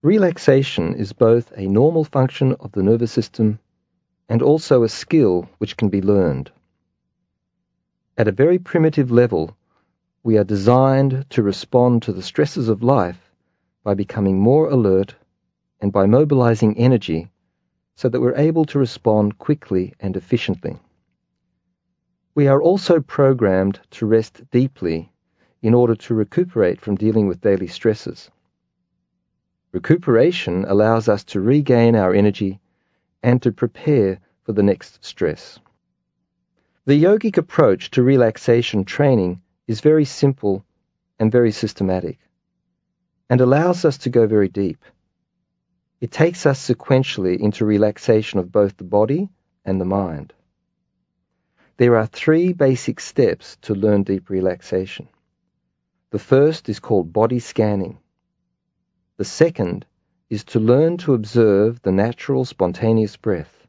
Relaxation is both a normal function of the nervous system and also a skill which can be learned. At a very primitive level, we are designed to respond to the stresses of life by becoming more alert and by mobilizing energy so that we're able to respond quickly and efficiently. We are also programmed to rest deeply in order to recuperate from dealing with daily stresses. Recuperation allows us to regain our energy and to prepare for the next stress. The yogic approach to relaxation training is very simple and very systematic and allows us to go very deep. It takes us sequentially into relaxation of both the body and the mind. There are 3 basic steps to learn deep relaxation. The first is called body scanning. The second is to learn to observe the natural, spontaneous breath.